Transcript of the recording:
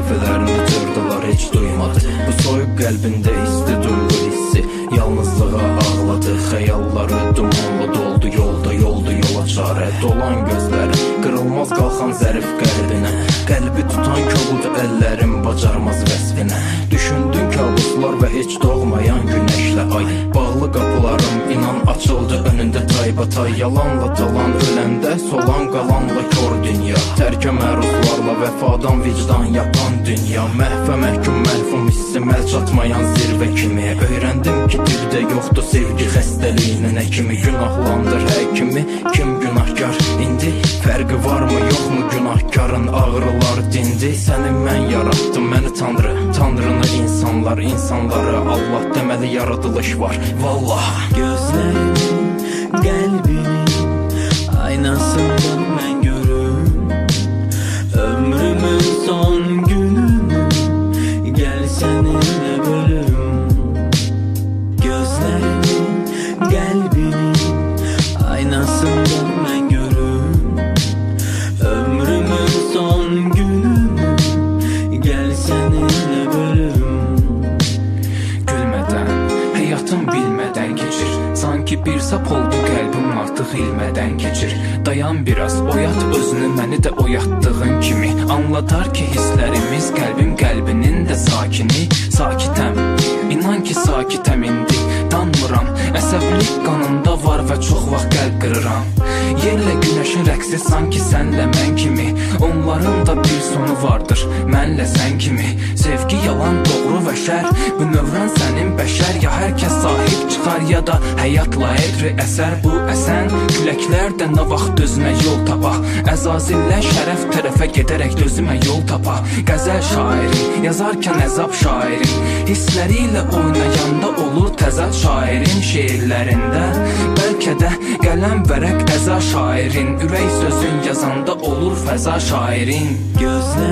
Səhifələrini cırdılar, heç duymadı. Bu soyuq qəlbində isti duyğu hissi yalnızlığa ağladı. Xəyalları dumanla doldu, yolda yola çarə. Dolan gözləri, qırılmaz qalxan zərif qəlbinə. Qəlbi tutan kobud əllərim bacarmaz vəsfinə. Düşündün kabuslar və heç doğmayan günəşlə ay. Bağlı qapılarım inan açıldı önündə taybatay. Yalanla talan öləndə solan qalanla kor dünya. Tərkə məruzlarla vəfadan vicdan yapan dünya. Məhvə məhkum məhfum hissi məl çatmayan zirvə kimi. Öyrəndim ki dildə yoxdur sevgi xəstəliyinin həkimi. Günahlandır həkimi, kim günahkar indi? Fərqi varmı yoxmu günahkarın, ağrılar dindi. Səni mən yarattım, məni Tanrı, Tanrını insanlar, insanları Allah deməli yaradılış var, vallah. Gözlərimin, qəlbinin aynasında mən görüm ömrümün son gününü, gəl səninlə bölüm. Gözlərimin, qəlbinin aynasında mən görüm ömrümün son gününü, gəl səninlə bölüm. Gülmədən, həyatım bilmədən keçir. Sanki bir sap oldu qəlbim artıq ilmədən keçir. Dayan biraz, oyat özünü, məni də oyatdığın kimi. Anladar ki hisslərimiz, qəlbim qəlbinin də sakini. Sakitəm, inan ki sakitəm indi. Danmıram, əsəblik qanımda var və çox vaxt qəlb qırıram. Yerlə günəşin rəqsi sanki sənlə mən kimi. Onların da bir sonu vardır, mənlə sən kimi. Sevgi yalan, doğru və şər, bu növran sənin bəşər. Ya hər kəs sahib çıxar ya da həyatla edri əsər. Bu əsən küləklər də nə vaxt özünə yol tapa. Əzazillə şərəf tərəfə gedərək özümə yol tapa. Qəzəl şairi, yazarkən əzab şairi, hissləri ilə oynayanda olur təzad şairin şeirlərində. Bəlkə də qələm vərəq əza şairin, ürək sözün yazanda olur fəza şairin. Gözlər